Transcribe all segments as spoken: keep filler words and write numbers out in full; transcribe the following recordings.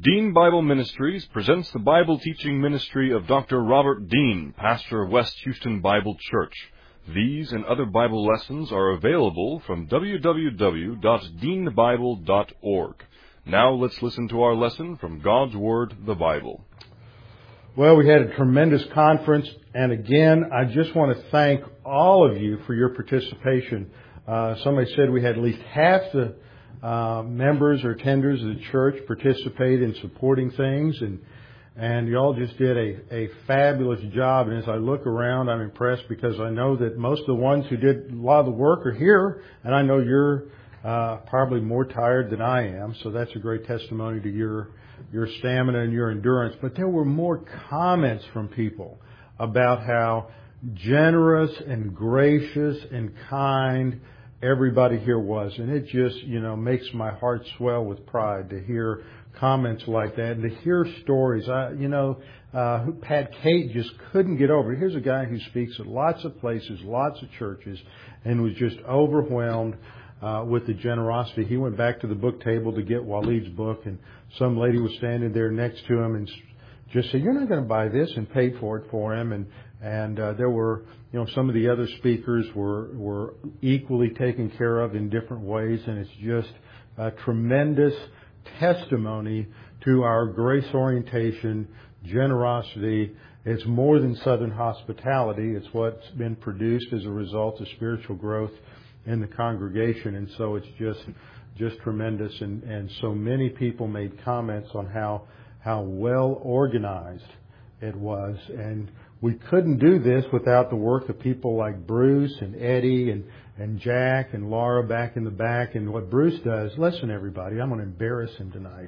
Dean Bible Ministries presents the Bible teaching ministry of Doctor Robert Dean, pastor of West Houston Bible Church. These and other Bible lessons are available from w w w dot dean bible dot org. Now let's listen to our lesson from God's Word, the Bible. Well, we had a tremendous conference, and again, I just want to thank all of you for your participation. Uh, somebody said we had at least half the uh, members or attenders of the church participate in supporting things, and and you all just did a, a fabulous job. And as I look around, I'm impressed because I know that most of the ones who did a lot of the work are here, and I know you're uh, probably more tired than I am, so that's a great testimony to your your stamina and your endurance. But there were more comments from people about how generous and gracious and kind everybody here was. And it just, you know, makes my heart swell with pride to hear comments like that and to hear stories. I, you know, uh, Pat Kate just couldn't get over it. Here's a guy who speaks at lots of places, lots of churches, and was just overwhelmed Uh, with the generosity. He went back to the book table to get Waleed's book, and some lady was standing there next to him and just said, "You're not going to buy this," and paid for it for him. And and uh, there were, you know, some of the other speakers were were equally taken care of in different ways, and it's just a tremendous testimony to our grace orientation, generosity. It's more than Southern hospitality. It's what's been produced as a result of spiritual growth in the congregation, and so it's just just tremendous. And, and so many people made comments on how how well organized it was, and we couldn't do this without the work of people like Bruce and Eddie and and Jack and Laura back in the back. And what Bruce does, listen everybody, I'm going to embarrass him tonight.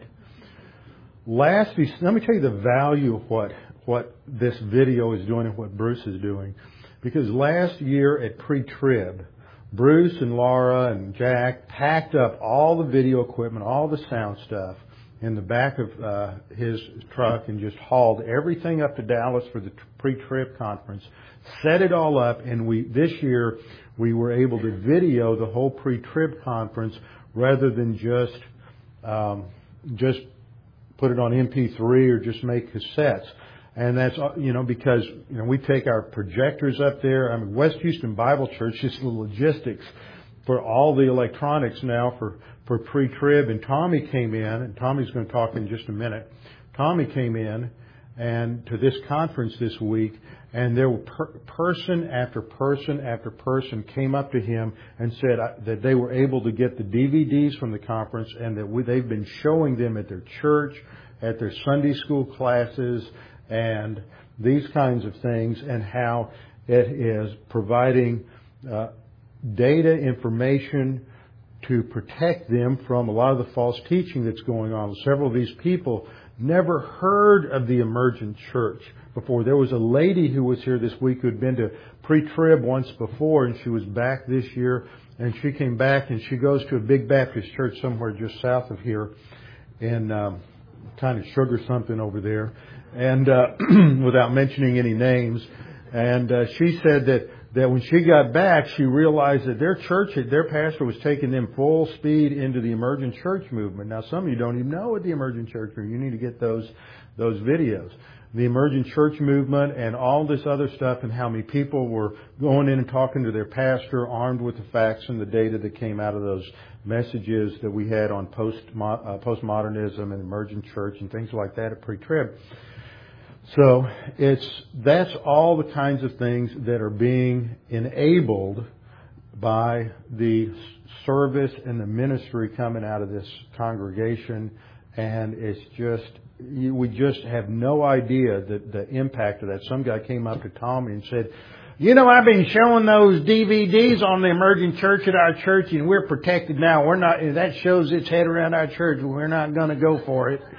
Last, let me tell you the value of what what this video is doing and what Bruce is doing, because last year at pre-trib, Bruce and Laura and Jack packed up all the video equipment, all the sound stuff in the back of uh, his truck and just hauled everything up to Dallas for the pre-trib conference, set it all up, and we this year we were able to video the whole pre-trib conference rather than just um, just put it on M P three or just make cassettes. And that's, you know, because, you know, we take our projectors up there. I mean, West Houston Bible Church, just the logistics for all the electronics now for, for pre-trib. And Tommy came in, and Tommy's going to talk in just a minute. Tommy came in and to this conference this week, and there were per, person after person after person came up to him and said that they were able to get the D V Ds from the conference, and that we, they've been showing them at their church, at their Sunday school classes, and these kinds of things, and how it is providing uh, data information to protect them from a lot of the false teaching that's going on. Several of these people never heard of the emergent church before. There was a lady who was here this week who had been to pre-trib once before, and she was back this year, and she came back, and she goes to a big Baptist church somewhere just south of here in um, kind of sugar something over there, and uh, without mentioning any names. And uh, she said that, that when she got back, she realized that their church, their pastor was taking them full speed into the emergent church movement. Now, some of you don't even know what the emergent church is. You need to get those those videos. The emergent church movement and all this other stuff, and how many people were going in and talking to their pastor armed with the facts and the data that came out of those messages that we had on post uh, postmodernism and emergent church and things like that at pre-trib. So it's that's all the kinds of things that are being enabled by the service and the ministry coming out of this congregation, and it's just we just have no idea the, the impact of that. Some guy came up to Tommy and said, "You know, I've been showing those D V Ds on the emerging church at our church, and we're protected now. We're not. That shows its head around our church. We're not going to go for it."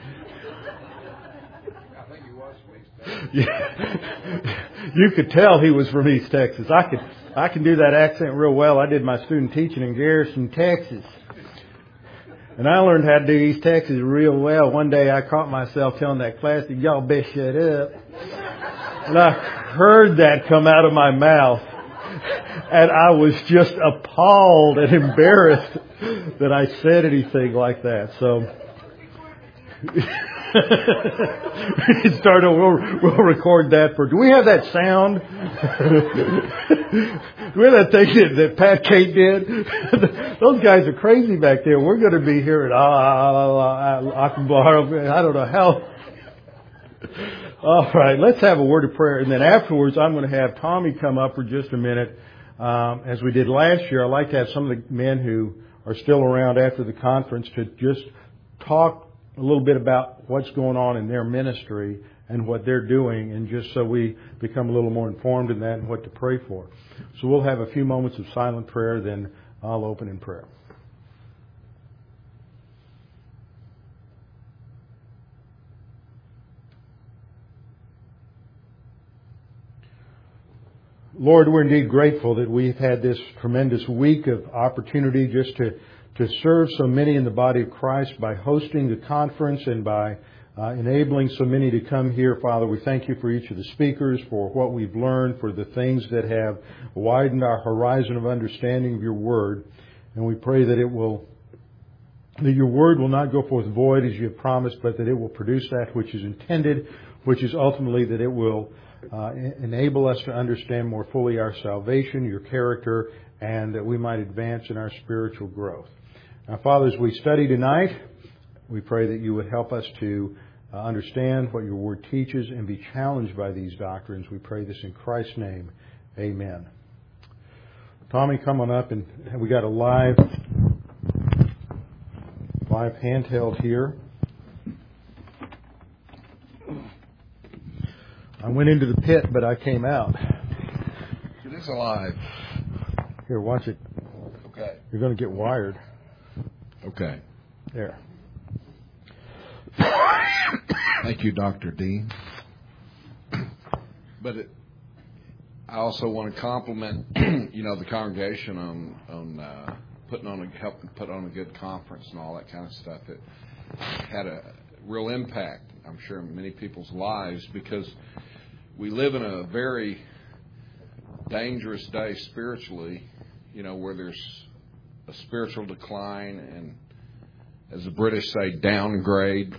I think he was from East Texas. Yeah. You could tell he was from East Texas. I could. I can do that accent real well. I did my student teaching in Garrison, Texas. And I learned how to do East Texas real well. One day I caught myself telling that class, "Y'all best shut up." And I heard that come out of my mouth. And I was just appalled and embarrassed that I said anything like that. So Start over. We'll, we'll record that for. Do we have that sound? Do we have that thing that, that Pat Kate did? Those guys are crazy back there. We're going to be here at Akbar. I don't know how. All right, let's have a word of prayer, and then afterwards, I'm going to have Tommy come up for just a minute. Um, as we did last year, I'd like to have some of the men who are still around after the conference to just talk a little bit about what's going on in their ministry and what they're doing, and just so we become a little more informed in that and what to pray for. So we'll have a few moments of silent prayer, then I'll open in prayer. Lord, we're indeed grateful that we've had this tremendous week of opportunity just to, to serve so many in the body of Christ by hosting the conference and by uh, enabling so many to come here. Father, we thank you for each of the speakers, for what we've learned, for the things that have widened our horizon of understanding of your word. And we pray that it will, that your word will not go forth void as you have promised, but that it will produce that which is intended, which is ultimately that it will Uh, enable us to understand more fully our salvation, your character, and that we might advance in our spiritual growth. Now, Father, as we study tonight, we pray that you would help us to uh, understand what your word teaches and be challenged by these doctrines. We pray this in Christ's name. Amen. Tommy, come on up, and we got a live, live handheld here. I went into the pit, but I came out. It is alive. Here, watch it. Okay. You're going to get wired. Okay. There. Thank you, Doctor Dean. But it, I also want to compliment, you know, the congregation on on uh, putting on a helping put on a good conference and all that kind of stuff. It had a real impact, I'm sure, in many people's lives, because we live in a very dangerous day spiritually, you know, where there's a spiritual decline and, as the British say, downgrade.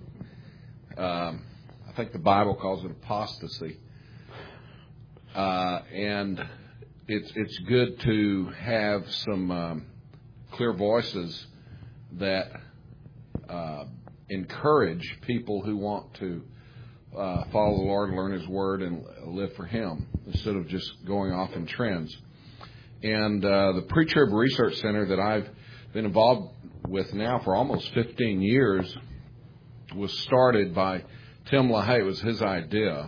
Um, I think the Bible calls it apostasy. Uh, and it's it's good to have some um, clear voices that uh, encourage people who want to Uh, follow the Lord, learn His Word, and live for Him, instead of just going off in trends. And uh, the Pre-Trib Research Center that I've been involved with now for almost fifteen years was started by Tim LaHaye. It was his idea.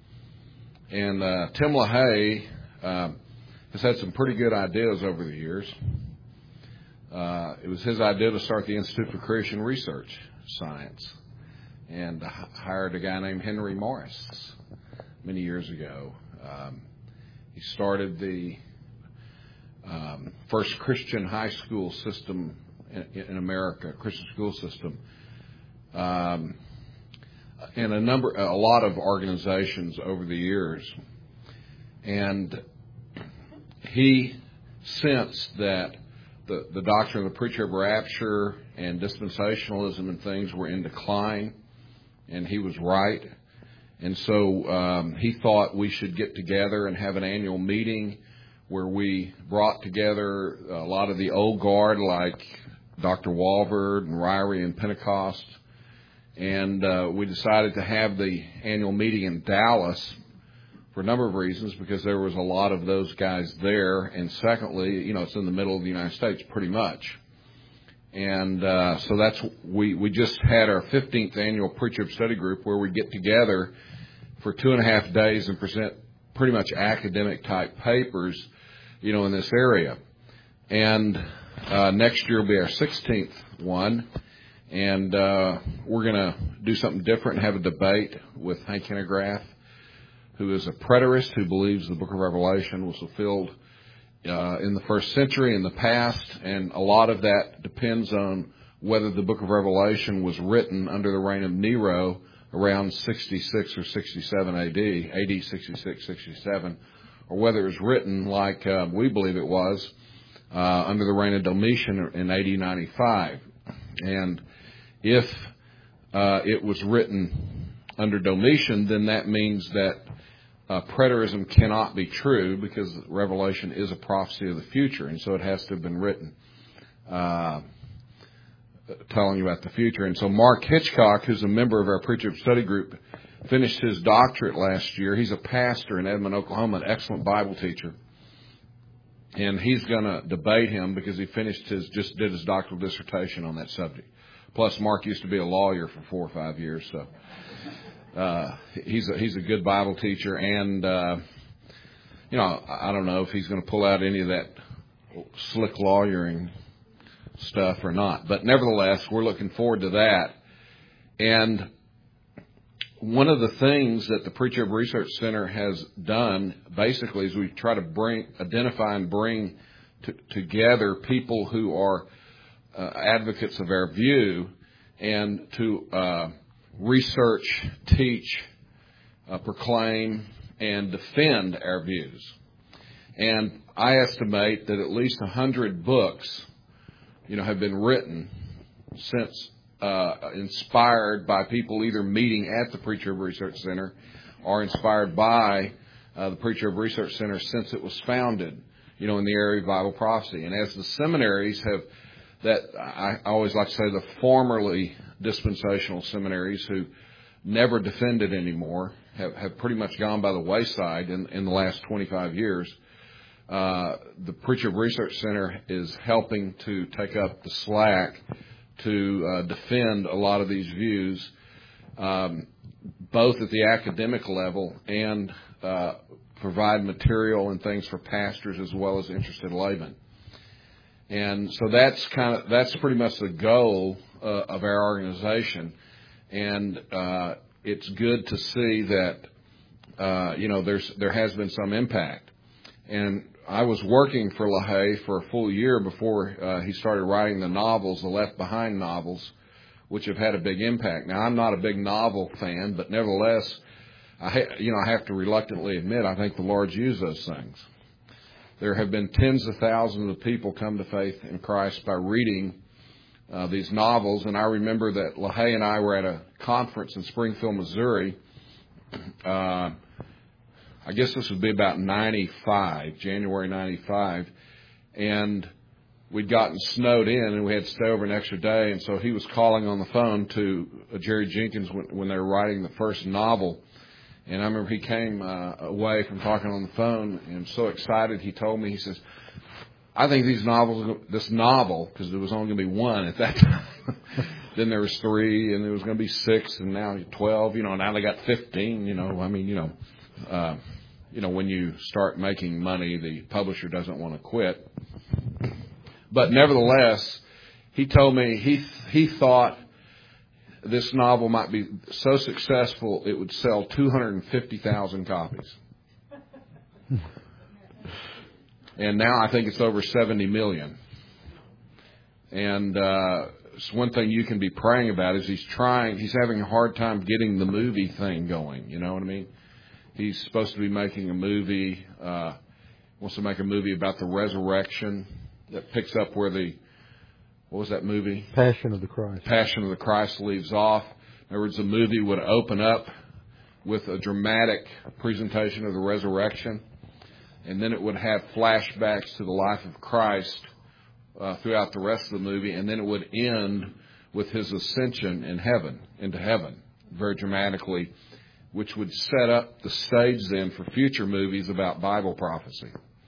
And uh, Tim LaHaye uh, has had some pretty good ideas over the years. Uh, it was his idea to start the Institute for Christian Research Science, and hired a guy named Henry Morris many years ago. Um, he started the um, first Christian high school system in, in America, Christian school system, um, and a number, a lot of organizations over the years. And he sensed that the, the doctrine of the pre-trib rapture and dispensationalism and things were in decline. And he was right. And so um, he thought we should get together and have an annual meeting where we brought together a lot of the old guard, like Doctor Walvoord and Ryrie and Pentecost. And uh, we decided to have the annual meeting in Dallas for a number of reasons, because there was a lot of those guys there. And secondly, you know, it's in the middle of the United States pretty much. And uh, so that's we, we just had our fifteenth annual Pre-Trib Study Group, where we get together for two and a half days and present pretty much academic type papers, you know, in this area. And uh, next year will be our sixteenth one, and uh, we're going to do something different and have a debate with Hank Hanegraaff, who is a preterist who believes the Book of Revelation was fulfilled Uh, in the first century, in the past, and a lot of that depends on whether the Book of Revelation was written under the reign of Nero around sixty-six or sixty-seven A D, A D sixty-six, sixty-seven, or whether it was written like uh, we believe it was uh, under the reign of Domitian in A D ninety-five. And if uh, it was written under Domitian, then that means that uh, preterism cannot be true, because Revelation is a prophecy of the future, and so it has to have been written uh, telling you about the future. And so Mark Hitchcock, who's a member of our Preacher Study Group, finished his doctorate last year. He's a pastor in Edmond, Oklahoma, an excellent Bible teacher. And he's going to debate him because he finished his, just did his doctoral dissertation on that subject. Plus, Mark used to be a lawyer for four or five years, so uh, he's a, he's a good Bible teacher. And uh, you know, I don't know if he's going to pull out any of that slick lawyering stuff or not. But nevertheless, we're looking forward to that. And one of the things that the Preacher Research Center has done, basically, is we try to bring, identify and bring t- together people who are uh, advocates of our view, and to uh, research, teach, uh, proclaim, and defend our views. And I estimate that at least a hundred books, you know, have been written since. Uh, inspired by people either meeting at the Preacher Research Center or inspired by uh, the Preacher Research Center since it was founded, you know, in the area of Bible prophecy. And as the seminaries have, that I always like to say the formerly dispensational seminaries who never defended anymore have, have pretty much gone by the wayside in, in the last twenty-five years. Uh, the Preacher Research Center is helping to take up the slack to uh, defend a lot of these views, um, both at the academic level and uh, provide material and things for pastors as well as interested laymen. And so that's kind of that's pretty much the goal uh, of our organization. And uh, it's good to see that uh, you know there's there has been some impact. And I was working for LaHaye for a full year before uh, he started writing the novels, the Left Behind novels, which have had a big impact. Now, I'm not a big novel fan, but nevertheless, I ha- you know I have to reluctantly admit I think the Lord's used those things. There have been tens of thousands of people come to faith in Christ by reading uh, these novels, and I remember that LaHaye and I were at a conference in Springfield, Missouri. Uh, I guess this would be about ninety-five, January ninety-five, and we'd gotten snowed in, and we had to stay over an extra day, and so he was calling on the phone to uh, Jerry Jenkins when, when they were writing the first novel, and I remember he came uh, away from talking on the phone, and so excited, he told me, he says, I think these novels, this novel, because there was only going to be one at that time, then there was three, and there was going to be six, and now twelve, you know, now they got fifteen, you know, I mean, you know, Uh, you know, when you start making money, the publisher doesn't want to quit. But nevertheless, he told me he he thought this novel might be so successful it would sell two hundred fifty thousand copies. And now I think it's over seventy million. And uh, it's one thing you can be praying about is he's trying, he's having a hard time getting the movie thing going. You know what I mean? He's supposed to be making a movie, uh, wants to make a movie about the resurrection that picks up where the, what was that movie? Passion of the Christ. Passion of the Christ leaves off. In other words, the movie would open up with a dramatic presentation of the resurrection, and then it would have flashbacks to the life of Christ uh, throughout the rest of the movie, and then it would end with his ascension in heaven, into heaven, very dramatically, which would set up the stage then for future movies about Bible prophecy.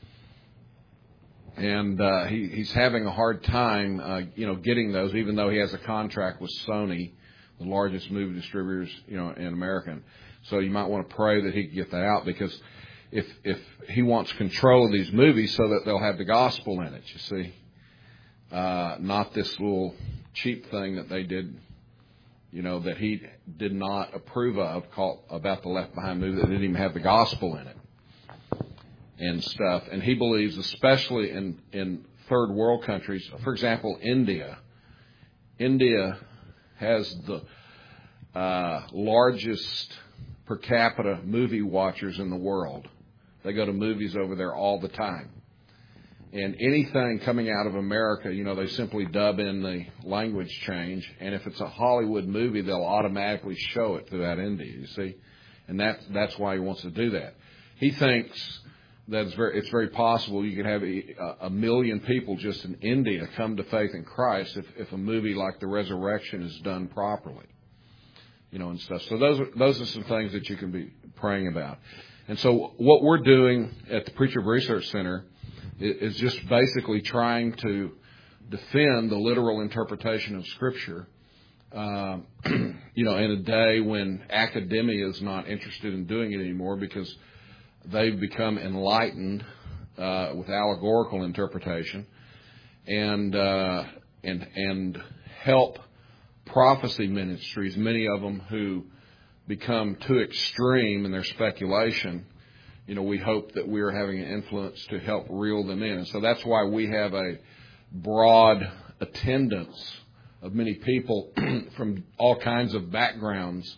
And uh, he, he's having a hard time, uh, you know, getting those, even though he has a contract with Sony, the largest movie distributors, you know, in America. So you might want to pray that he can get that out, because if if he wants control of these movies so that they'll have the gospel in it, you see, uh, not this little cheap thing that they did, you know, that he did not approve of, called about the Left Behind movie that didn't even have the gospel in it and stuff. And he believes, especially in, in third world countries, for example, India. India has the uh, largest per capita movie watchers in the world. They go to movies over there all the time. And anything coming out of America, you know, they simply dub in the language change. And if it's a Hollywood movie, they'll automatically show it to that India, you see. And that's, that's why he wants to do that. He thinks that it's very, it's very possible you could have a, a million people just in India come to faith in Christ if, if a movie like The Resurrection is done properly, you know, and stuff. So those are, those are some things that you can be praying about. And so what we're doing at the Preacher Research Center is just basically trying to defend the literal interpretation of Scripture, uh, you know, in a day when academia is not interested in doing it anymore because they've become enlightened uh, with allegorical interpretation, and uh, and and help prophecy ministries, many of them who become too extreme in their speculation. You know, we hope that we are having an influence to help reel them in. And so that's why we have a broad attendance of many people from all kinds of backgrounds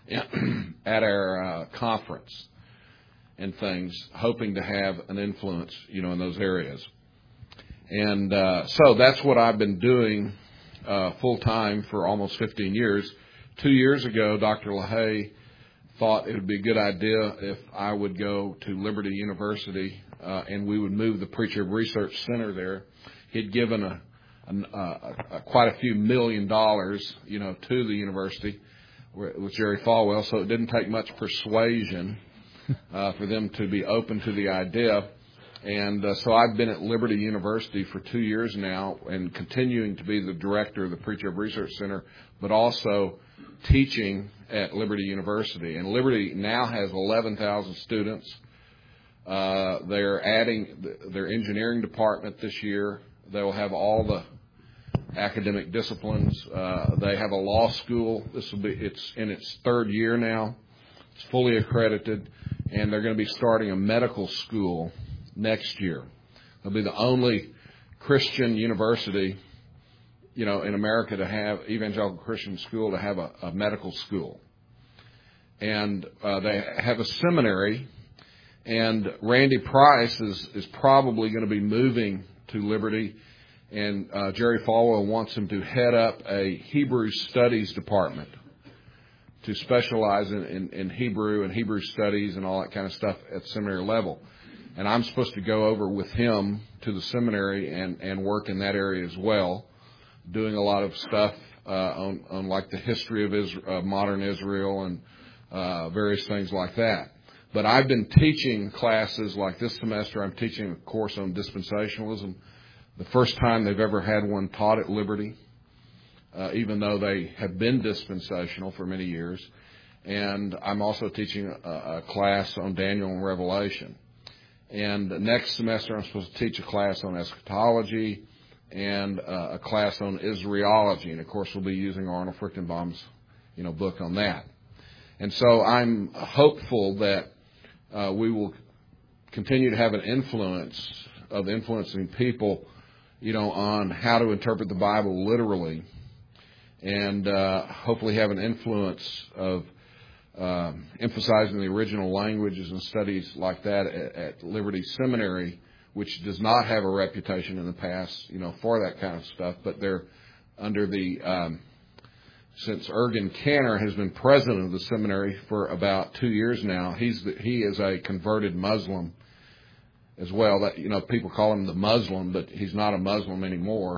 at our uh, conference and things, hoping to have an influence, you know, in those areas. And uh, so that's what I've been doing uh, full-time for almost fifteen years. Two years ago, Doctor LaHaye thought it would be a good idea if I would go to Liberty University uh, and we would move the Preacher Research Center there. He'd given a, a, a, a quite a few million dollars, you know, to the university with Jerry Falwell, so it didn't take much persuasion uh, for them to be open to the idea. And uh, so I've been at Liberty University for two years now and continuing to be the director of the Preacher Research Center, but also teaching at Liberty University. And Liberty now has eleven thousand students. Uh, they're adding their engineering department this year. They will have all the academic disciplines. Uh, they have a law school. This will be, it's in its third year now. It's fully accredited. And they're going to be starting a medical school next year. They'll be the only Christian university, you know, in America to have, evangelical Christian school, to have a, a medical school. And uh, they have a seminary, and Randy Price is, is probably going to be moving to Liberty, and uh, Jerry Falwell wants him to head up a Hebrew studies department to specialize in, in, in Hebrew and Hebrew studies and all that kind of stuff at seminary level. And I'm supposed to go over with him to the seminary and, and work in that area as well, doing a lot of stuff uh, on, on like the history of Israel, uh, modern Israel and uh, various things like that. But I've been teaching classes like this semester. I'm teaching a course on dispensationalism, the first time they've ever had one taught at Liberty, uh, even though they have been dispensational for many years. And I'm also teaching a, a class on Daniel and Revelation. And next semester, I'm supposed to teach a class on eschatology and uh, a class on Israelology. And, of course, we'll be using Arnold Fruchtenbaum's, you know, book on that. And so I'm hopeful that uh, we will continue to have an influence of influencing people, you know, on how to interpret the Bible literally, and uh, hopefully have an influence of Uh, emphasizing the original languages and studies like that at, at Liberty Seminary, which does not have a reputation in the past, you know, for that kind of stuff. But they're under the, um, since Ergen Canner has been president of the seminary for about two years now, he's the, he is a converted Muslim as well. That, you know, people call him the Muslim, but he's not a Muslim anymore.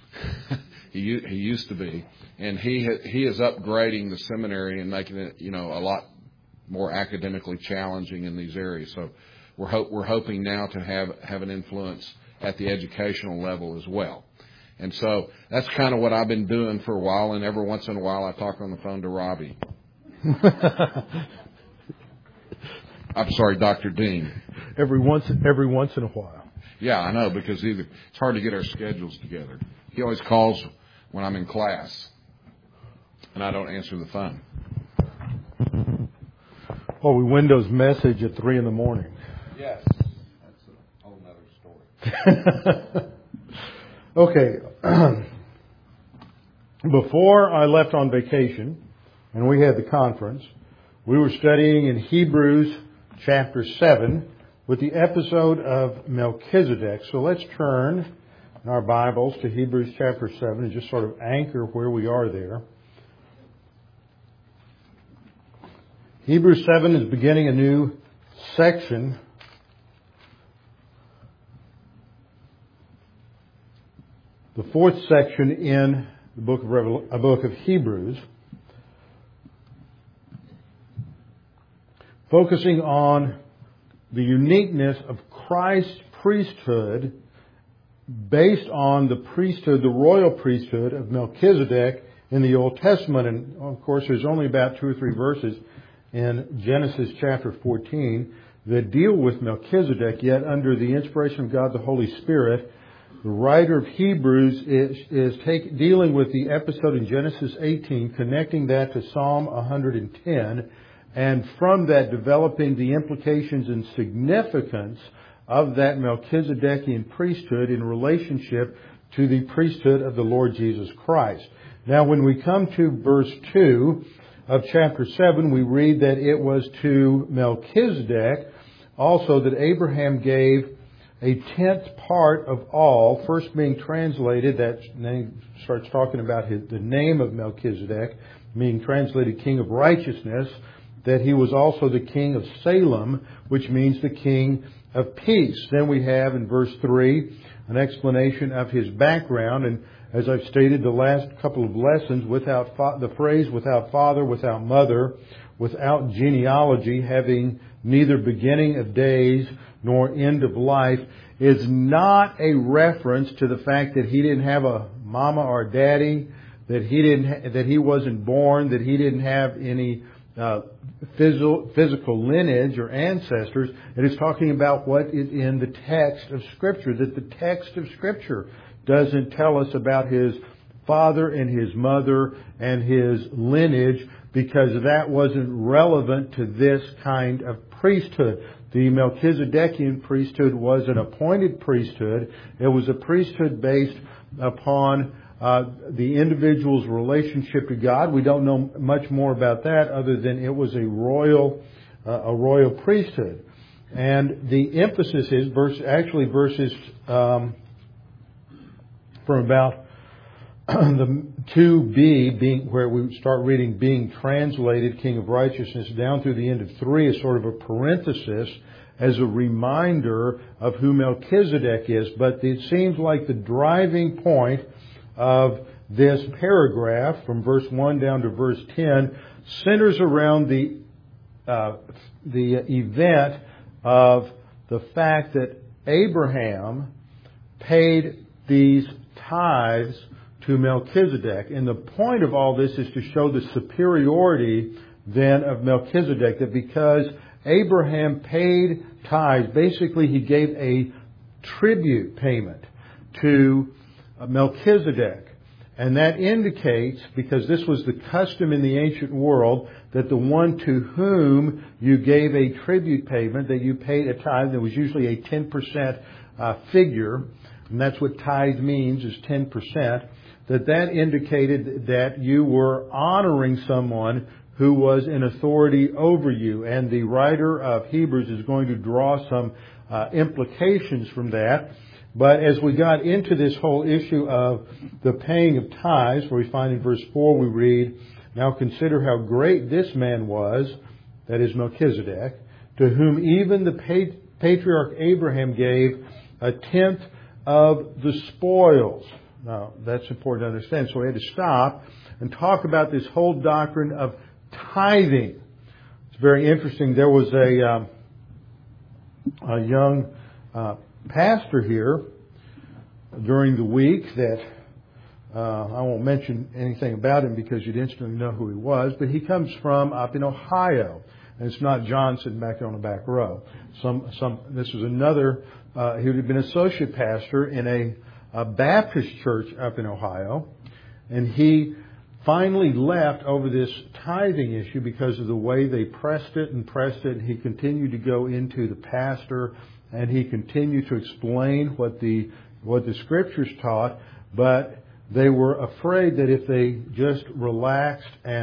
he he used to be. And he he is upgrading the seminary and making it, you know, a lot more academically challenging in these areas. So we're hope we're hoping now to have have an influence at the educational level as well. And so that's kind of what I've been doing for a while. And every once in a while, I talk on the phone to Robbie. I'm sorry, Doctor Dean. Every once every once in a while. Yeah, I know, because either it's hard to get our schedules together. He always calls when I'm in class, and I don't answer the phone. Well, we Windows message at three in the morning. Yes, that's a whole other story. Okay. Before I left on vacation, and we had the conference, we were studying in Hebrews chapter seven, with the episode of Melchizedek. So let's turn in our Bibles to Hebrews chapter seven and just sort of anchor where we are there. Hebrews seven is beginning a new section. The fourth section in the book of Revel- a book of Hebrews, focusing on the uniqueness of Christ's priesthood based on the priesthood, the royal priesthood of Melchizedek in the Old Testament. And of course, there's only about two or three verses in Genesis chapter fourteen that deal with Melchizedek, yet under the inspiration of God the Holy Spirit, the writer of Hebrews is, is take, dealing with the episode in Genesis eighteen, connecting that to Psalm one hundred ten, and from that developing the implications and significance of that Melchizedekian priesthood in relationship to the priesthood of the Lord Jesus Christ. Now, when we come to verse two of chapter seven, we read that it was to Melchizedek also that Abraham gave a tenth part of all, first being translated, that name starts talking about his, the name of Melchizedek, being translated King of Righteousness, that he was also the King of Salem, which means the King of Peace. Then we have in verse three an explanation of his background, and as I've stated the last couple of lessons, without fa- the phrase without father, without mother, without genealogy, having neither beginning of days nor end of life, is not a reference to the fact that he didn't have a mama or daddy, that he didn't ha- that he wasn't born, that he didn't have any uh, physical, physical lineage or ancestors. It is talking about what is in the text of Scripture, that the text of Scripture doesn't tell us about his father and his mother and his lineage, because that wasn't relevant to this kind of priesthood. The Melchizedekian priesthood was an appointed priesthood. It was a priesthood based upon uh, the individual's relationship to God. We don't know much more about that other than it was a royal, uh, a royal priesthood. And the emphasis is verse, actually verses um, from about the two b, being where we start reading being translated King of Righteousness, down through the end of three is sort of a parenthesis as a reminder of who Melchizedek is. But it seems like the driving point of this paragraph from verse one down to verse ten centers around the uh, the event of the fact that Abraham paid these tithes to Melchizedek. And the point of all this is to show the superiority then of Melchizedek, that because Abraham paid tithes, basically he gave a tribute payment to Melchizedek. And that indicates, because this was the custom in the ancient world, that the one to whom you gave a tribute payment, that you paid a tithe, that was usually a ten percent uh, figure, and that's what tithe means, is ten percent, that that indicated that you were honoring someone who was in authority over you. And the writer of Hebrews is going to draw some uh, implications from that. But as we got into this whole issue of the paying of tithes, where we find in verse four we read, "Now consider how great this man was," that is Melchizedek, "to whom even the patriarch Abraham gave a tenth of the spoils." Now, that's important to understand. So we had to stop and talk about this whole doctrine of tithing. It's very interesting. There was a, um, a young uh, pastor here during the week that uh, I won't mention anything about him because you'd instantly know who he was, but he comes from up in Ohio. And it's not John sitting back there on the back row. Some, some, this was another, uh, he would have been associate pastor in a a Baptist church up in Ohio, and he finally left over this tithing issue because of the way they pressed it and pressed it. He continued to go into the pastor, and he continued to explain what the what the Scriptures taught, but they were afraid that if they just relaxed and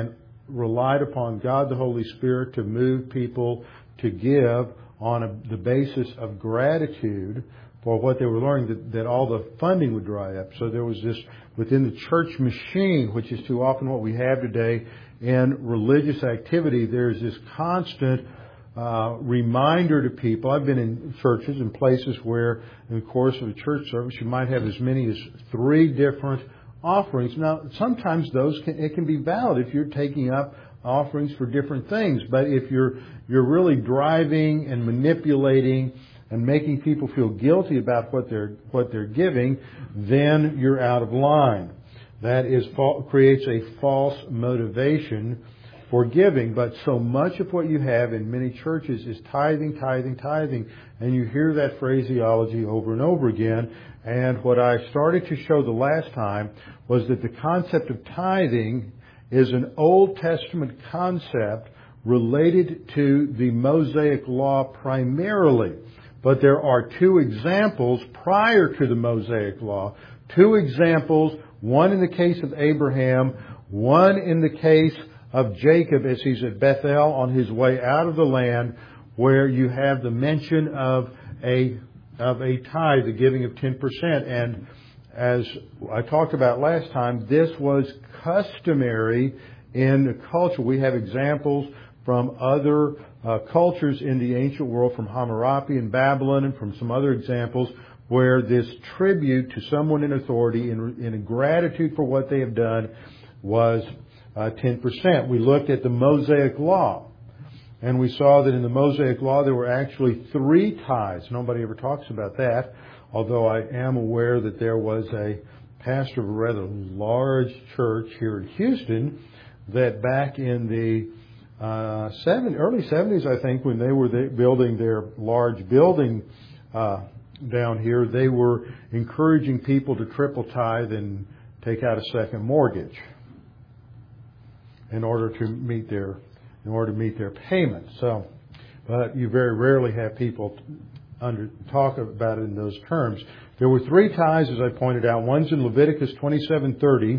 relied upon God the Holy Spirit to move people to give on a, the basis of gratitude for what they were learning, that, that all the funding would dry up. So there was this, within the church machine, which is too often what we have today in religious activity, there's this constant uh, reminder to people. I've been in churches and places where in the course of a church service you might have as many as three different offerings. Now, sometimes those can, it can be valid if you're taking up offerings for different things, but if you're you're really driving and manipulating and making people feel guilty about what they're what they're giving, then you're out of line. That is creates a false motivation for giving. But so much of what you have in many churches is tithing, tithing, tithing, and you hear that phraseology over and over again. And what I started to show the last time was that the concept of tithing is an Old Testament concept related to the Mosaic Law primarily. But there are two examples prior to the Mosaic Law. Two examples, one in the case of Abraham, one in the case of Jacob as he's at Bethel on his way out of the land, where you have the mention of a of a tithe, the giving of ten percent. And as I talked about last time, this was customary in the culture. We have examples from other uh, cultures in the ancient world, from Hammurabi in Babylon and from some other examples, where this tribute to someone in authority in, in gratitude for what they have done was uh, ten percent. We looked at the Mosaic Law, and we saw that in the Mosaic Law there were actually three tithes. Nobody ever talks about that, although I am aware that there was a pastor of a rather large church here in Houston that back in the uh, seven, early seventies, I think, when they were they, building their large building uh, down here, they were encouraging people to triple tithe and take out a second mortgage in order to meet their in order to meet their payments. So, but you very rarely have people under talk about it in those terms. There were three tithes, as I pointed out. One's in Leviticus twenty-seven thirty.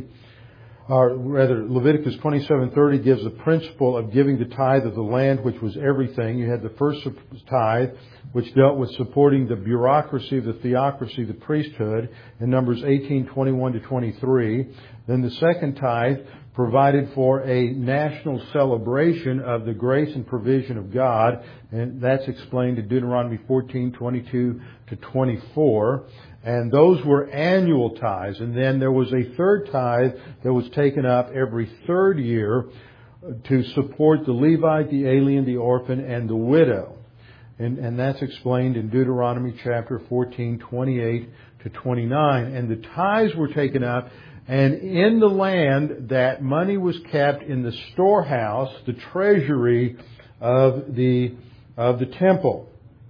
Or rather, Leviticus twenty-seven thirty gives the principle of giving the tithe of the land, which was everything. You had the first tithe, which dealt with supporting the bureaucracy of the theocracy, the priesthood, in Numbers eighteen twenty-one to twenty-three. Then the second tithe provided for a national celebration of the grace and provision of God, and that's explained in Deuteronomy fourteen twenty-two to twenty-four. And those were annual tithes. And then there was a third tithe that was taken up every third year to support the Levite, the alien, the orphan, and the widow. And, and that's explained in Deuteronomy chapter fourteen, twenty-eight to twenty-nine. And the tithes were taken up, and in the land that money was kept in the storehouse, the treasury of the of the temple.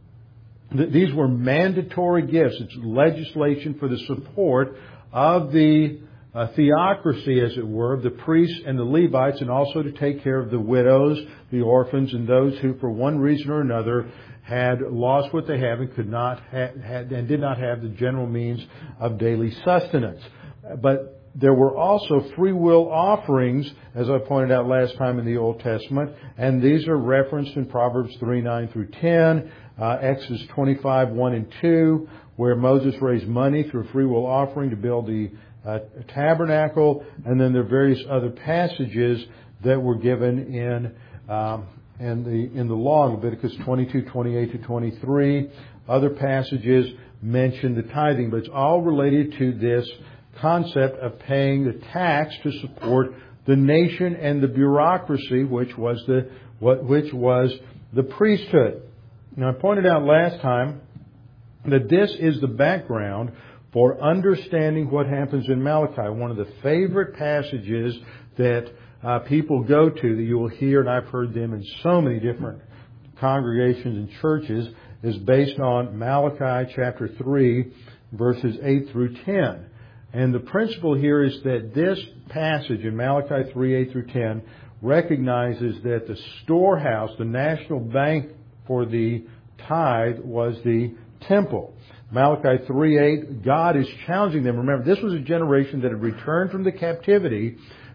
These were mandatory gifts. It's legislation for the support of the uh, theocracy, as it were, of the priests and the Levites, and also to take care of the widows, the orphans, and those who, for one reason or another, had lost what they have and could not ha- had and did not have the general means of daily sustenance. But there were also free will offerings, as I pointed out last time, in the Old Testament, and these are referenced in Proverbs three, nine through ten, uh, Exodus twenty-five, one and two, where Moses raised money through a free will offering to build the uh, tabernacle, and then there are various other passages that were given in um, in the in the law, Leviticus twenty-two, twenty-eight to twenty-three. Other passages mention the tithing, but it's all related to this concept of paying the tax to support the nation and the bureaucracy, which was the what which was the priesthood. Now, I pointed out last time that this is the background for understanding what happens in Malachi. One of the favorite passages that uh, people go to, that you will hear, and I've heard them in so many different congregations and churches, is based on Malachi chapter three, verses eight through ten. And the principle here is that this passage in Malachi three, eight through ten recognizes that the storehouse, the national bank for the tithe, was the temple. Malachi three, eight, God is challenging them. Remember, this was a generation that had returned from the captivity.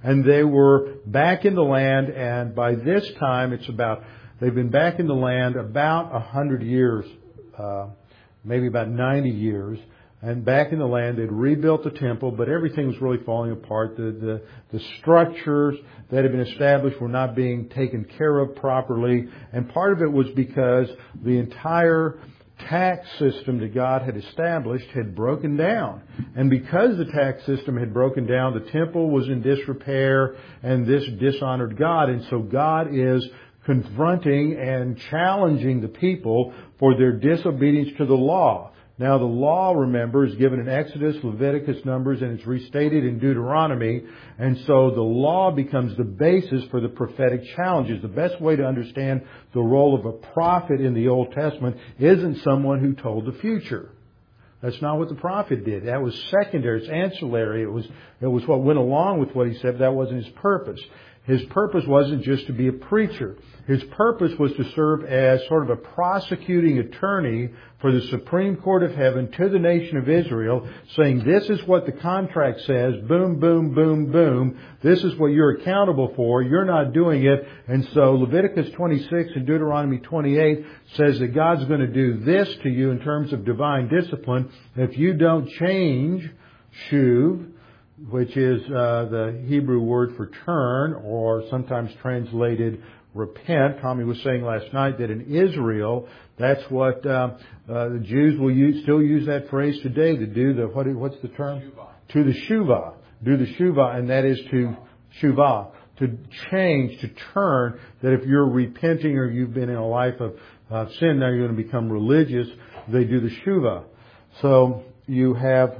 and they were back in the land, and by this time it's about, they've been back in the land about a hundred years, uh, maybe about ninety years, and back in the land. They'd rebuilt the temple, but everything was really falling apart. The, the, the structures that had been established were not being taken care of properly, and part of it was because the entire tax system that God had established had broken down. And because the tax system had broken down, the temple was in disrepair, and this dishonored God. And so God is confronting and challenging the people for their disobedience to the law. Now, the law, remember, is given in Exodus, Leviticus, Numbers, and it's restated in Deuteronomy. And so the law becomes the basis for the prophetic challenges. The best way to understand the role of a prophet in the Old Testament isn't someone who told the future. That's not what the prophet did. That was secondary. It's ancillary. It was, it was what went along with what he said, but that wasn't his purpose. His purpose wasn't just to be a preacher. His purpose was to serve as sort of a prosecuting attorney for the Supreme Court of Heaven to the nation of Israel, saying, this is what the contract says, boom, boom, boom, boom. This is what you're accountable for. You're not doing it. And so Leviticus twenty-six and Deuteronomy twenty-eight says that God's going to do this to you in terms of divine discipline. If you don't change, shuv, which is uh, the Hebrew word for turn, or sometimes translated repent. Tommy was saying last night that in Israel, that's what uh, uh, the Jews will use, still use that phrase today, to do the, what, what's the term? Shuvah. To the shuvah. Do the shuvah, and that is to shuvah, to change, to turn, that if you're repenting or you've been in a life of uh, sin, now you're going to become religious, they do the shuvah. So you have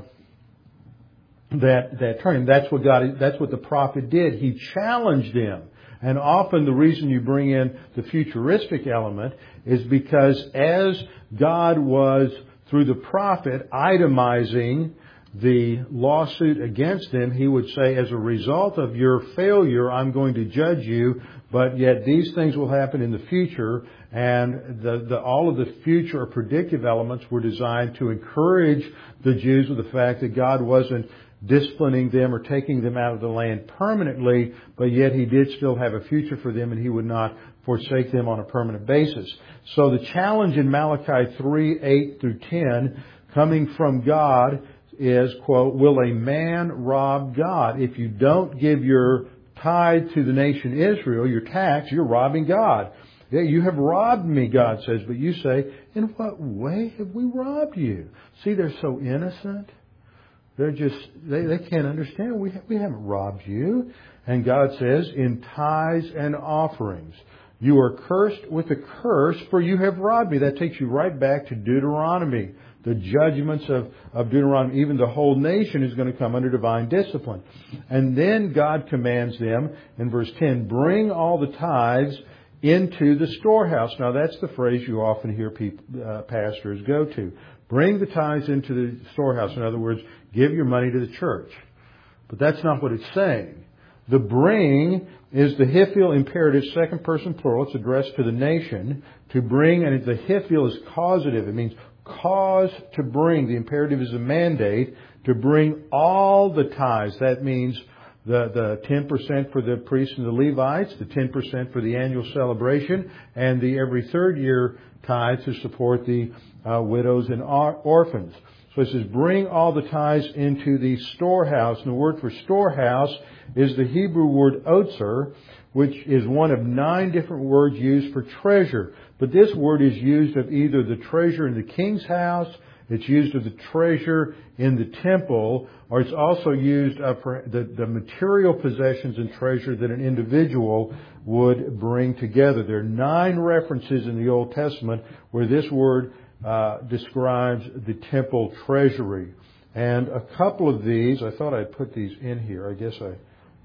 that that turning. That's what God. That's what the prophet did. He challenged them, and often the reason you bring in the futuristic element is because as God was through the prophet itemizing the lawsuit against them, He would say, as a result of your failure, I'm going to judge you, but yet these things will happen in the future, and the, the, all of the future or predictive elements were designed to encourage the Jews with the fact that God wasn't disciplining them or taking them out of the land permanently, but yet He did still have a future for them, and He would not forsake them on a permanent basis. So the challenge in Malachi three, eight through ten, coming from God, is, quote, will a man rob God? If you don't give your tithe to the nation Israel, your tax, you're robbing God. Yeah, you have robbed me, God says, but you say, in what way have we robbed you? See, they're so innocent. They're just, they, they can't understand. We, we haven't robbed you. And God says, in tithes and offerings, you are cursed with a curse, for you have robbed me. That takes you right back to Deuteronomy. The judgments of, of Deuteronomy, even the whole nation is going to come under divine discipline. And then God commands them in verse ten, bring all the tithes into the storehouse. Now that's the phrase you often hear people, uh, pastors go to. Bring the tithes into the storehouse. In other words, give your money to the church. But that's not what it's saying. The bring is the hifil imperative, second person plural. It's addressed to the nation. To bring, and the hifil is causative. It means cause to bring. The imperative is a mandate to bring all the tithes. That means the, the ten percent for the priests and the Levites, the ten percent for the annual celebration, and the every third year tithe to support the uh, widows and or- orphans. So it says, bring all the tithes into the storehouse. And the word for storehouse is the Hebrew word otzer, which is one of nine different words used for treasure. But this word is used of either the treasure in the king's house, it's used of the treasure in the temple, or it's also used of for the, the material possessions and treasure that an individual would bring together. There are nine references in the Old Testament where this word uh, describes the temple treasury. And a couple of these, I thought I'd put these in here. I guess I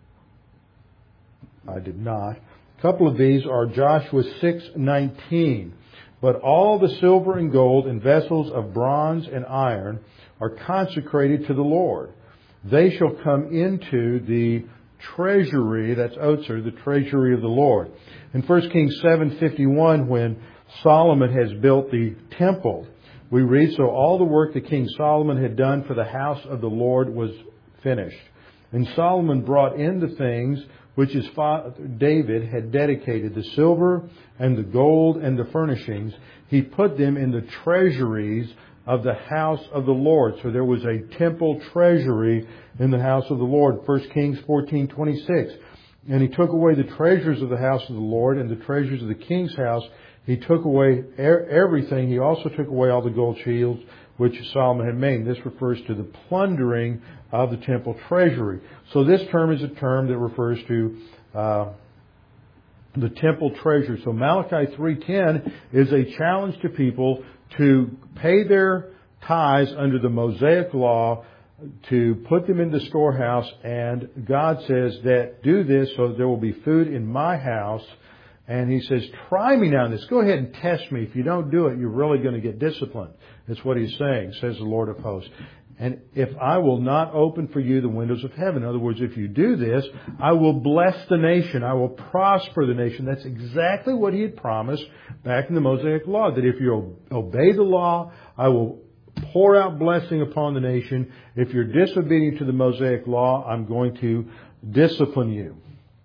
I did not. A couple of these are Joshua six nineteen. But all the silver and gold and vessels of bronze and iron are consecrated to the Lord. They shall come into the treasury, that's otzer, the treasury of the Lord. In First Kings seven fifty-one, when Solomon has built the temple, we read, so all the work that King Solomon had done for the house of the Lord was finished. And Solomon brought in the things which his father David had dedicated, the silver and the gold and the furnishings. He put them in the treasuries of the house of the Lord. So there was a temple treasury in the house of the Lord. First Kings fourteen twenty-six. And he took away the treasures of the house of the Lord and the treasures of the king's house. He took away everything. He also took away all the gold shields which Solomon had made. This refers to the plundering of the temple treasury. So this term is a term that refers to uh, the temple treasury. So Malachi three ten is a challenge to people to pay their tithes under the Mosaic law, to put them in the storehouse, and God says that do this so that there will be food in my house. And He says, try me now in this. Go ahead and test me. If you don't do it, you're really going to get disciplined. That's what He's saying, says the Lord of hosts. And if I will not open for you the windows of heaven, in other words, if you do this, I will bless the nation. I will prosper the nation. That's exactly what He had promised back in the Mosaic law, that if you obey the law, I will pour out blessing upon the nation. If you're disobedient to the Mosaic law, I'm going to discipline you.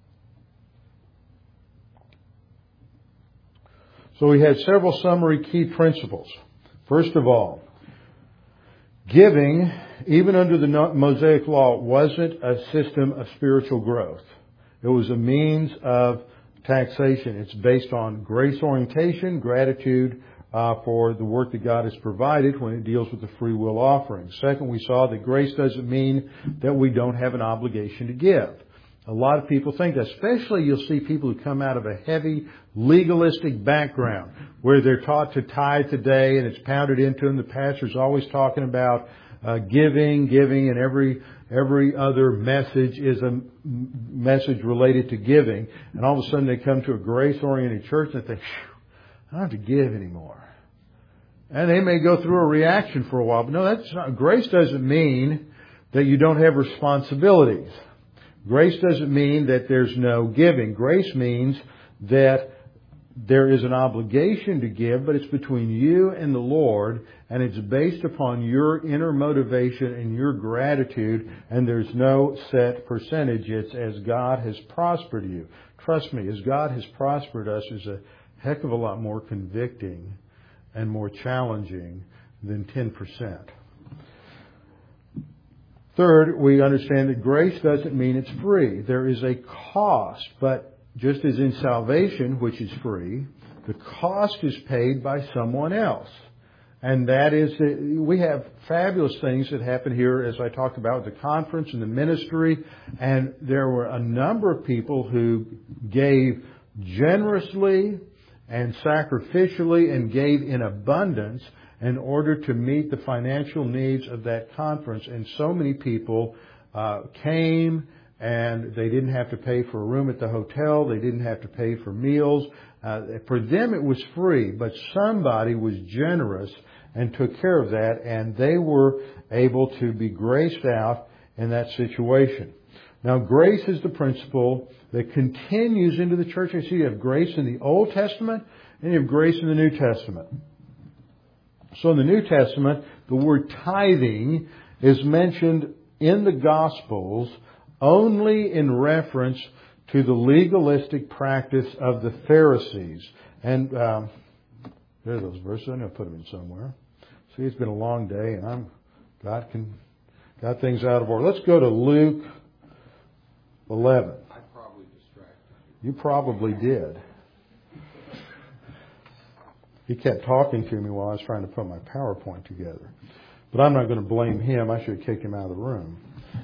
So we had several summary key principles. First of all, giving, even under the Mosaic law, wasn't a system of spiritual growth. It was a means of taxation. It's based on grace orientation, gratitude uh, for the work that God has provided when it deals with the free will offering. Second, we saw that grace doesn't mean that we don't have an obligation to give. A lot of people think that, especially you'll see people who come out of a heavy legalistic background where they're taught to tithe today and it's pounded into them. The pastor's always talking about uh, giving, giving, and every every other message is a message related to giving. And all of a sudden they come to a grace-oriented church and they think, I don't have to give anymore. And they may go through a reaction for a while. But no, that's not. Grace doesn't mean that you don't have responsibilities. Grace doesn't mean that there's no giving. Grace means that there is an obligation to give, but it's between you and the Lord, and it's based upon your inner motivation and your gratitude, and there's no set percentage. It's as God has prospered you. Trust me, as God has prospered us is a heck of a lot more convicting and more challenging than ten percent. Third, we understand that grace doesn't mean it's free. There is a cost, but just as in salvation, which is free, the cost is paid by someone else. And that is, we have fabulous things that happen here, as I talked about, the conference and the ministry. And there were a number of people who gave generously and sacrificially and gave in abundance in order to meet the financial needs of that conference. And so many people uh, came, and they didn't have to pay for a room at the hotel. They didn't have to pay for meals. Uh, for them, it was free, but somebody was generous and took care of that, and they were able to be graced out in that situation. Now, grace is the principle that continues into the church. I see you have grace in the Old Testament, and you have grace in the New Testament. So in the New Testament, the word tithing is mentioned in the Gospels only in reference to the legalistic practice of the Pharisees. And um, there are those verses. I'm going to put them in somewhere. See, it's been a long day, and I'm God can got things out of order. Let's go to Luke eleven. I probably distracted you. You probably did. He kept talking to me while I was trying to put my PowerPoint together. But I'm not going to blame him. I should have kicked him out of the room.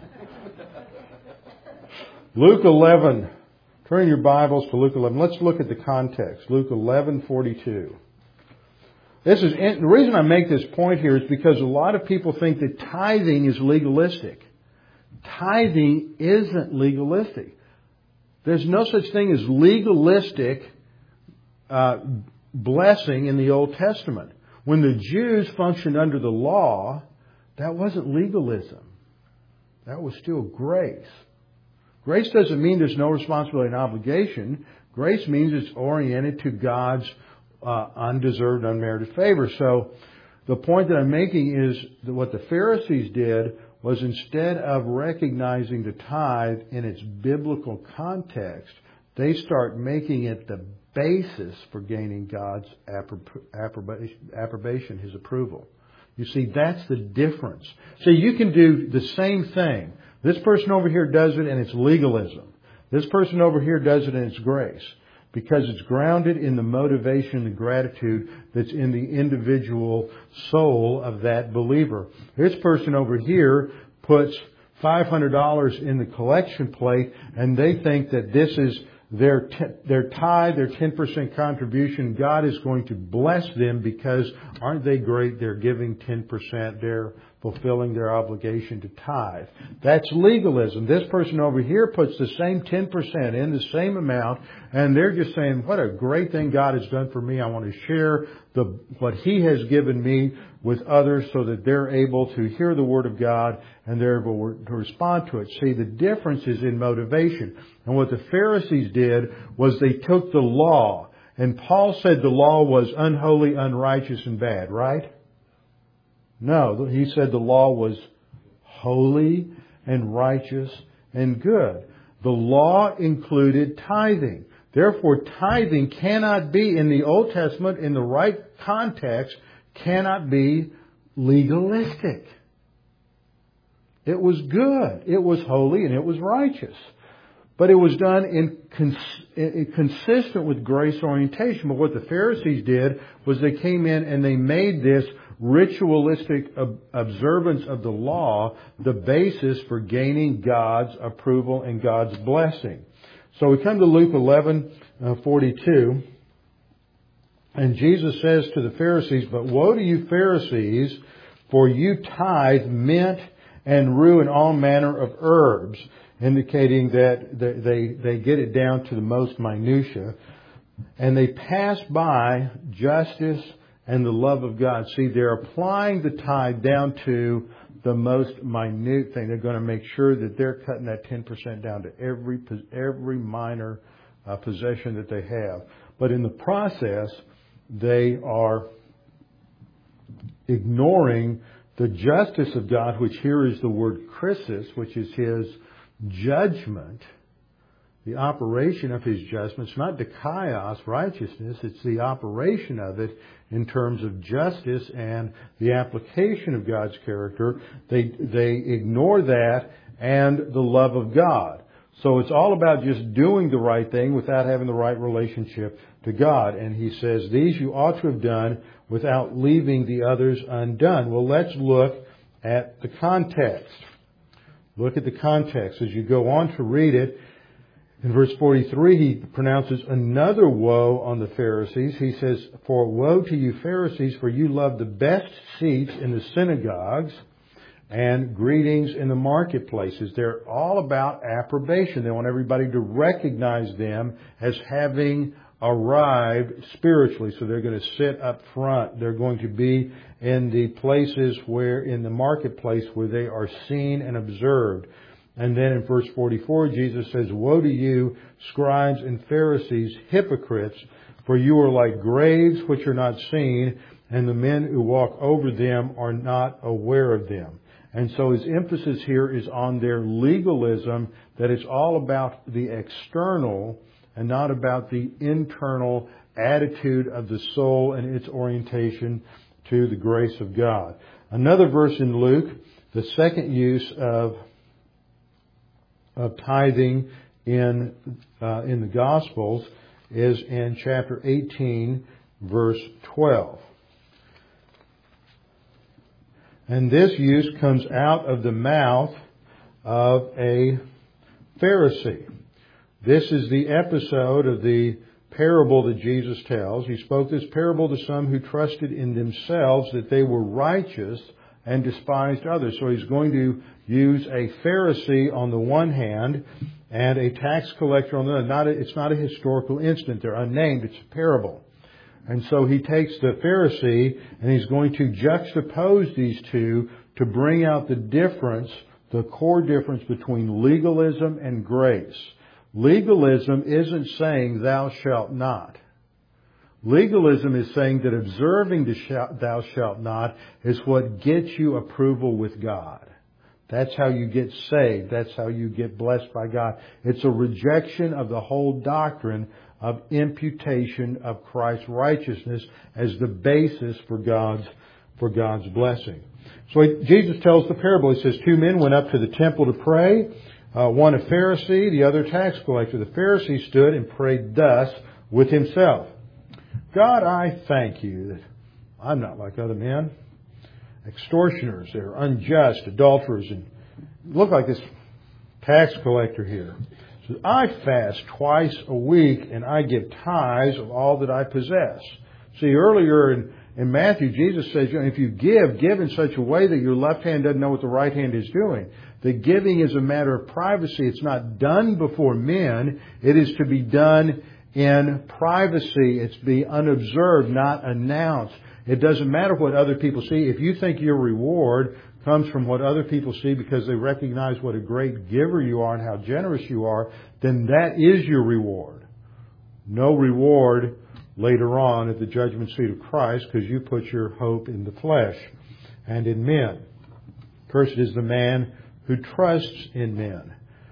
Luke eleven. Turn your Bibles to Luke eleven. Let's look at the context. Luke eleven forty-two. This is the reason I make this point here is because a lot of people think that tithing is legalistic. Tithing isn't legalistic. There's no such thing as legalistic uh, blessing in the Old Testament. When the Jews functioned under the law, that wasn't legalism. That was still grace. Grace doesn't mean there's no responsibility and obligation. Grace means it's oriented to God's uh, undeserved, unmerited favor. So the point that I'm making is that what the Pharisees did was instead of recognizing the tithe in its biblical context, they start making it the basis for gaining God's approbation, His approval. You see, that's the difference. So you can do the same thing. This person over here does it and it's legalism. This person over here does it and it's grace. Because it's grounded in the motivation, the gratitude that's in the individual soul of that believer. This person over here puts five hundred dollars in the collection plate and they think that this is their t- their tithe, their ten percent contribution. God is going to bless them because aren't they great? They're giving ten percent. They're fulfilling their obligation to tithe. That's legalism. This person over here puts the same ten percent in, the same amount, and they're just saying, what a great thing God has done for me. I want to share the what He has given me with others so that they're able to hear the Word of God and they're able to respond to it. See, the difference is in motivation. And what the Pharisees did was they took the law, and Paul said the law was unholy, unrighteous, and bad, right? No, he said the law was holy and righteous and good. The law included tithing. Therefore, tithing cannot be, in the Old Testament, in the right context, cannot be legalistic. It was good. It was holy and it was righteous. But it was done in, cons- in consistent with grace orientation. But what the Pharisees did was they came in and they made this ritualistic ob- observance of the law the basis for gaining God's approval and God's blessing. So we come to Luke eleven forty-two, and Jesus says to the Pharisees, "But woe to you Pharisees, for you tithe mint and rue and all manner of herbs," indicating that they they get it down to the most minutia, and they pass by justice and the love of God. See, they're applying the tithe down to the most minute thing. They're going to make sure that they're cutting that ten percent down to every every minor uh, possession that they have. But in the process, they are ignoring the justice of God, which here is the word krisis, which is His judgment, the operation of His judgment. It's not dikaios, righteousness. It's the operation of it in terms of justice and the application of God's character. They they ignore that and the love of God. So it's all about just doing the right thing without having the right relationship to God. And He says, these you ought to have done without leaving the others undone. Well, let's look at the context. Look at the context. As you go on to read it, in verse forty-three, He pronounces another woe on the Pharisees. He says, "For woe to you Pharisees, for you love the best seats in the synagogues and greetings in the marketplaces." They're all about approbation. They want everybody to recognize them as having arrived spiritually. So they're going to sit up front. They're going to be in the places where, in the marketplace, where they are seen and observed. And then in verse forty-four, Jesus says, "Woe to you, scribes and Pharisees, hypocrites, for you are like graves which are not seen, and the men who walk over them are not aware of them." And so His emphasis here is on their legalism, that it's all about the external and not about the internal attitude of the soul and its orientation to the grace of God. Another verse in Luke, the second use of of tithing in uh, in the Gospels is in chapter eighteen, verse twelve. And this use comes out of the mouth of a Pharisee. This is the episode of the parable that Jesus tells. He spoke this parable to some who trusted in themselves that they were righteous and despised others. So He's going to use a Pharisee on the one hand and a tax collector on the other. Not a, it's not a historical incident. They're unnamed. It's a parable. And so He takes the Pharisee and He's going to juxtapose these two to bring out the difference, the core difference between legalism and grace. Legalism isn't saying thou shalt not. Legalism is saying that observing the thou shalt not is what gets you approval with God. That's how you get saved. That's how you get blessed by God. It's a rejection of the whole doctrine of imputation of Christ's righteousness as the basis for God's, for God's blessing. So Jesus tells the parable. He says, two men went up to the temple to pray. Uh, one a Pharisee, the other tax collector. The Pharisee stood and prayed thus with himself. God, I thank you that I'm not like other men. Extortioners, they're unjust, adulterers, and look like this tax collector here. So I fast twice a week and I give tithes of all that I possess. See, earlier in, in Matthew, Jesus says, you know, if you give, give in such a way that your left hand doesn't know what the right hand is doing. The giving is a matter of privacy. It's not done before men. It is to be done in privacy. It's to be unobserved, not announced. It doesn't matter what other people see. If you think your reward comes from what other people see because they recognize what a great giver you are and how generous you are, then that is your reward. No reward later on at the judgment seat of Christ because you put your hope in the flesh and in men. Cursed is the man who trusts in men.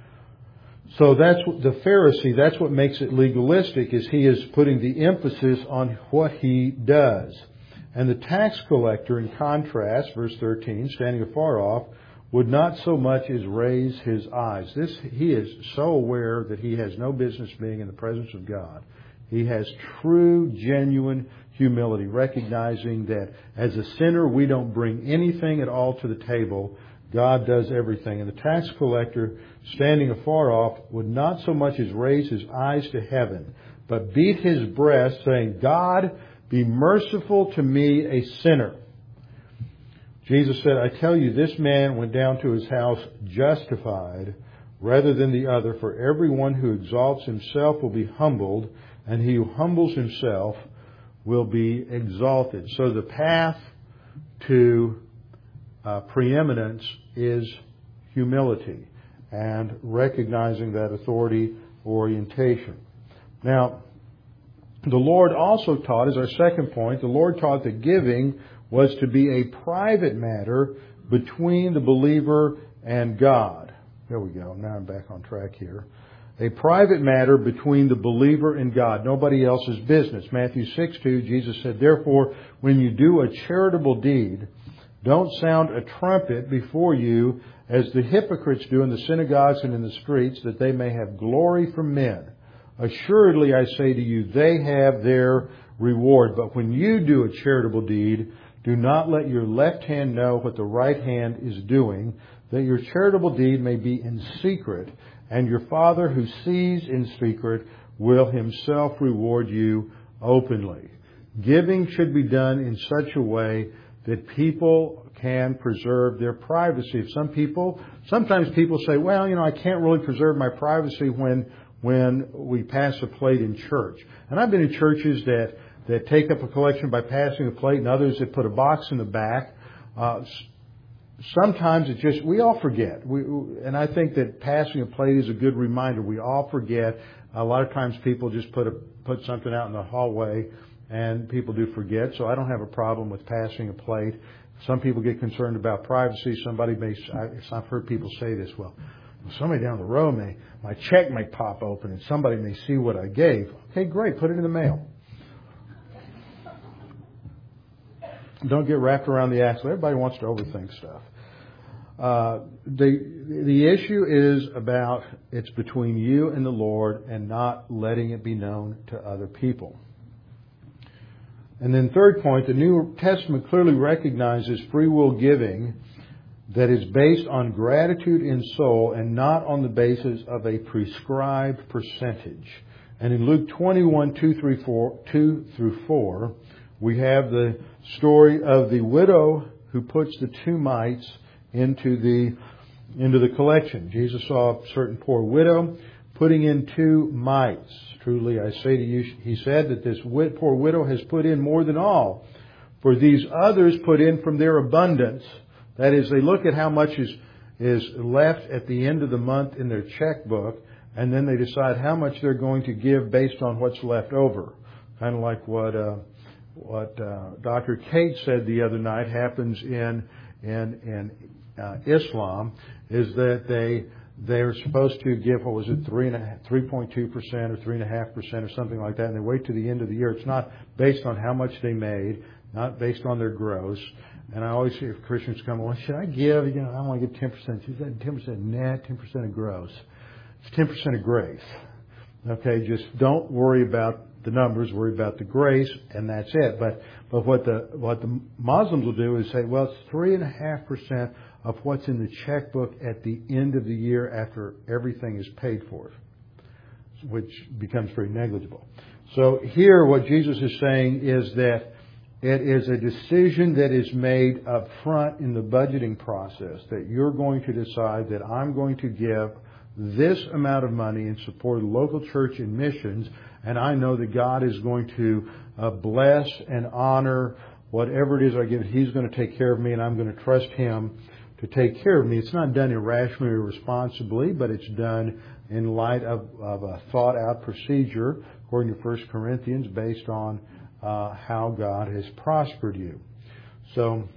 So that's what the Pharisee, that's what makes it legalistic, is he is putting the emphasis on what he does. And the tax collector, in contrast, verse thirteen, standing afar off, would not so much as raise his eyes. This, he is so aware that he has no business being in the presence of God. He has true, genuine humility, recognizing that as a sinner, we don't bring anything at all to the table. God does everything. And the tax collector, standing afar off, would not so much as raise his eyes to heaven, but beat his breast, saying, God, be merciful to me, a sinner. Jesus said, I tell you, this man went down to his house justified rather than the other. For everyone who exalts himself will be humbled, and he who humbles himself will be exalted. So the path to uh, preeminence is humility and recognizing that authority orientation. Now, the Lord also taught, as our second point, the Lord taught that giving was to be a private matter between the believer and God. There we go. Now I'm back on track here. A private matter between the believer and God. Nobody else's business. Matthew six two, Jesus said, therefore, when you do a charitable deed, don't sound a trumpet before you as the hypocrites do in the synagogues and in the streets, that they may have glory from men. Assuredly, I say to you, they have their reward. But when you do a charitable deed, do not let your left hand know what the right hand is doing, that your charitable deed may be in secret, and your Father who sees in secret will himself reward you openly. Giving should be done in such a way that people can preserve their privacy. Some people, sometimes people say, well, you know, I can't really preserve my privacy when when we pass a plate in church. And I've been in churches that, that take up a collection by passing a plate, and others that put a box in the back. Uh, sometimes it just, we all forget. We, and I think that passing a plate is a good reminder. We all forget. A lot of times people just put a, put something out in the hallway, and people do forget. So I don't have a problem with passing a plate. Some people get concerned about privacy. Somebody may, I've heard people say this, well, somebody down the road may, my check may pop open and somebody may see what I gave. Okay, great. Put it in the mail. Don't get wrapped around the axle. Everybody wants to overthink stuff. Uh, the, the issue is about, it's between you and the Lord and not letting it be known to other people. And then third point, the New Testament clearly recognizes free will giving that is based on gratitude in soul and not on the basis of a prescribed percentage. And in Luke twenty-one, two through four, we have the story of the widow who puts the two mites into the, into the collection. Jesus saw a certain poor widow putting in two mites. Truly, I say to you, he said, that this poor widow has put in more than all. For these others put in from their abundance. That is, they look at how much is, is left at the end of the month in their checkbook, and then they decide how much they're going to give based on what's left over. Kind of like what uh, what uh, Doctor Kate said the other night happens in in in uh, Islam is that they they're supposed to give, what was it, three and a three point two percent or three and a half percent or something like that, and they wait to the end of the year. It's not based on how much they made, not based on their gross. And I always hear Christians come, well, should I give? You know, I want to give ten percent. Is that ten percent net, ten percent of gross? It's ten percent of grace. Okay, just don't worry about the numbers, worry about the grace, and that's it. But but what the what the Muslims will do is say, well, it's three and a half percent of what's in the checkbook at the end of the year after everything is paid for, which becomes very negligible. So here, what Jesus is saying is that it is a decision that is made up front in the budgeting process, that you're going to decide that I'm going to give this amount of money in support of the local church and missions, and I know that God is going to uh, bless and honor whatever it is I give. He's going to take care of me, and I'm going to trust Him to take care of me. It's not done irrationally or responsibly, but it's done in light of, of a thought-out procedure, according to First Corinthians, based on uh, how God has prospered you. So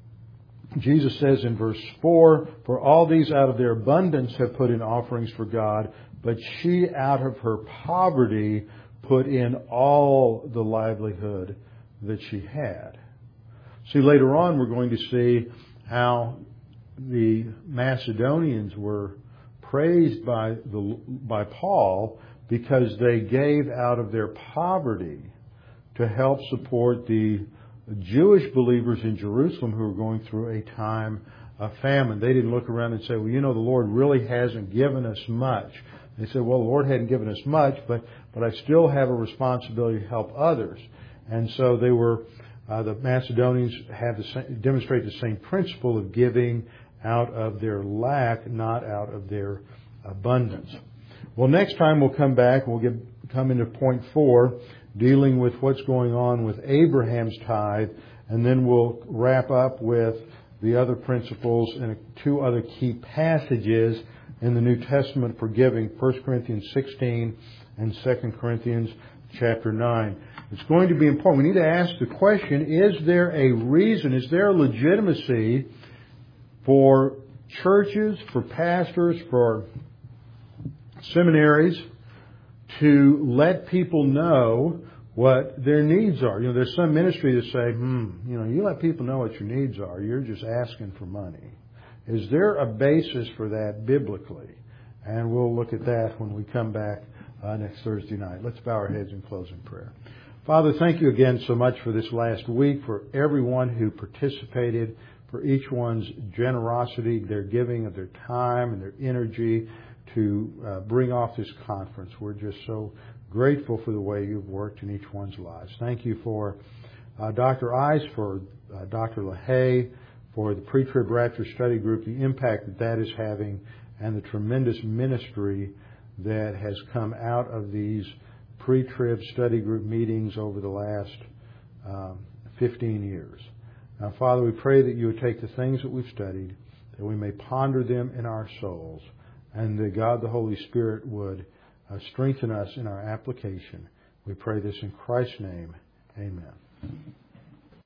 Jesus says in verse four, for all these out of their abundance have put in offerings for God, but she out of her poverty put in all the livelihood that she had. See, later on we're going to see how the Macedonians were praised by the by Paul because they gave out of their poverty to help support the Jewish believers in Jerusalem who were going through a time of famine. They didn't look around and say, well, you know, the Lord really hasn't given us much. They said, well, the Lord hadn't given us much, but, but I still have a responsibility to help others. And so they were, uh, the Macedonians have the same, demonstrate the same principle of giving out of their lack, not out of their abundance. Well, next time we'll come back, we'll get, come into point four, dealing with what's going on with Abraham's tithe, and then we'll wrap up with the other principles and two other key passages in the New Testament for giving, First Corinthians sixteen and Second Corinthians chapter nine. It's going to be important. We need to ask the question, is there a reason, is there a legitimacy for churches, for pastors, for seminaries to let people know what their needs are? You know, there's some ministry that say, hmm, you know, you let people know what your needs are, you're just asking for money. Is there a basis for that biblically? And we'll look at that when we come back uh, next Thursday night. Let's bow our heads and close in prayer. Father, thank you again so much for this last week, for everyone who participated, for each one's generosity, their giving of their time and their energy to uh, bring off this conference. We're just so grateful for the way you've worked in each one's lives. Thank you for uh, Doctor Ice, for uh, Doctor LaHaye, for the Pre-Trib Rapture Study Group, the impact that that is having, and the tremendous ministry that has come out of these Pre-Trib Study Group meetings over the last um, fifteen years. Now, Father, we pray that you would take the things that we've studied, that we may ponder them in our souls, and that God the Holy Spirit would uh, strengthen us in our application. We pray this in Christ's name. Amen.